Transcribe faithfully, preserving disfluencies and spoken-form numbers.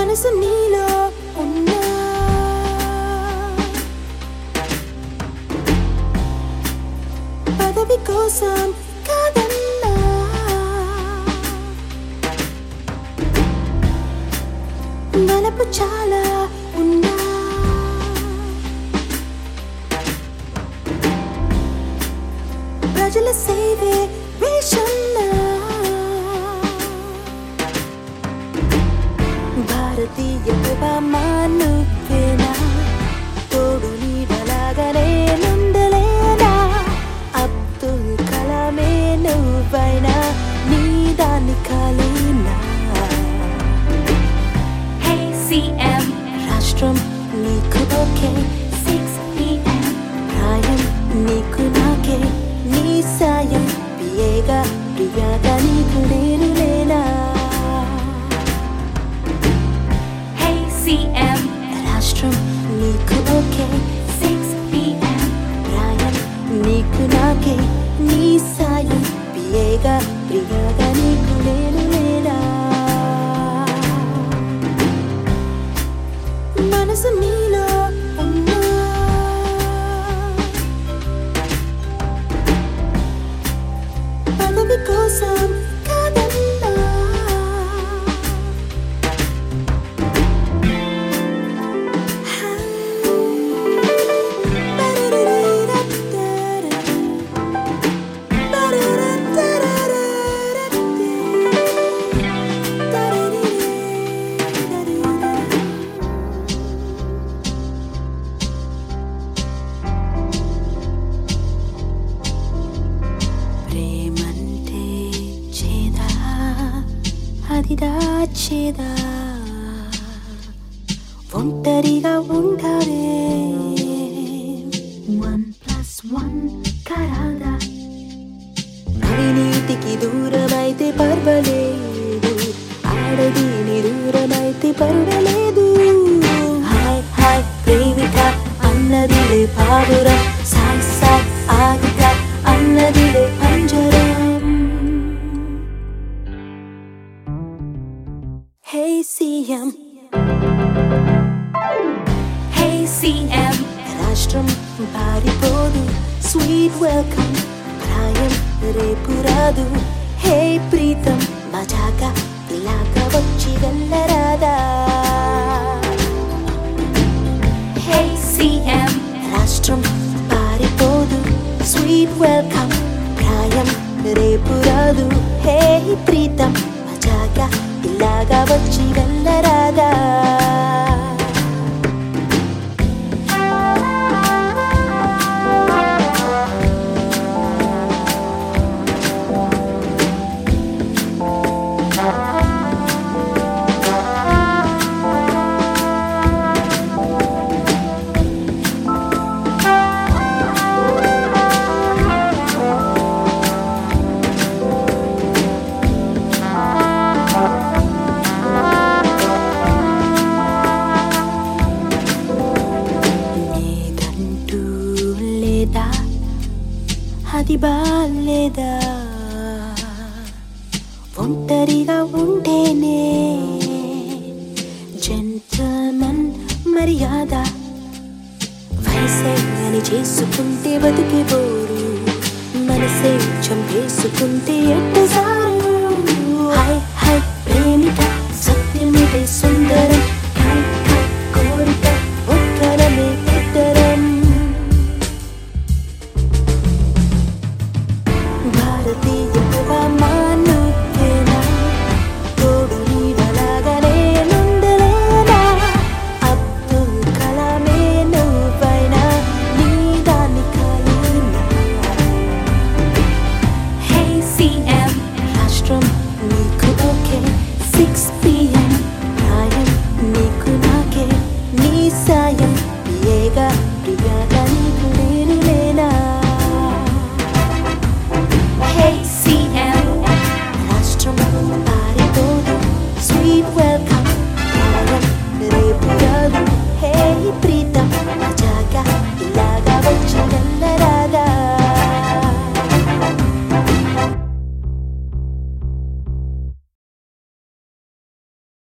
మనసు నీలో ఉన్నా పదవి కోసం కాదన్నా మనపు చాలా ఉన్నా ప్రజల సేవే వేషన్నా భారతీయ నువ్వేనా తోడు నీడలాగానే నుండలేనా అబ్దుల్ కలామే నువ్వైనా నీ దాన్ని కాలేనా Hey C M రాష్ట్రం నీకు ఓకే six P M ప్రాయం నీకు నాకే నీ సాయం పియేగా ప్రియాగా నీకు నేను లేనా Hey C M రాష్ట్రం నీకు ఓకే six P M ప్రాయం నీకు నాకే నీ సాయం పియేగా ప్రియాగా నీకు నేను లేనా మనసు నీలో ఉన్నా పదవి కోసం కాదన్నా ప్రేమంటే చేదా అది దాచేదా ఒంటరిగా ఉండవే one plus one karada అవినీతికి దూరమైతే పర్వాలేదు ఆడదీని దూరమైతే పర్వాలేదు హాయ్ హాయ్ ప్రేమిక అన్నదిలే పావురం సాయ్ సాయ్ ఆగిక అన్నదిలే పంజరం hey CM Hey C M రాష్ట్రం పారిపోదు స్వీట్ వెల్కమ్ ప్రాయం రేపు రాదు హే ప్రీతం మజాగా ఇలాగా వచ్చి వెళ్ళరాదా Hey C M రాష్ట్రం పారిపోదు స్వీట్ వెల్కమ్ ప్రాయం రేపు రాదు హే ప్రీతం మజాగా ఇలాగా వచ్చి వెళ్ళరాదా నీదంటూ లేదా అది బాలేదా ఒంటరిగా ఉంటేనే జెంటల్మెన్ మర్యాద వయసే అని చేసుకుంటే బతికే బోరు మనసే చంపేసుకుంటే ఎట్టసారు హాయ్ హాయ్ ప్రేమిక సత్యమిదే సుందరం హాయ్ హాయ్ కోరిక ఒక్కరమే ఇద్దరం భారతీయ నువ్వేనా తోడు నీడలాగానే నుండలేనా అబ్దుల్ కలామే నువ్వైనా నీ దాన్ని కాలేనా Hey C M రాష్ట్రం నీకు ఓకే సిక్స్ P M ప్రాయం నీకు నాకే నీ సాయం పియేగా ప్రియాగా నీకు నేను లేనా Hey C M రాష్ట్రం పారిపోదు స్వీట్ వెల్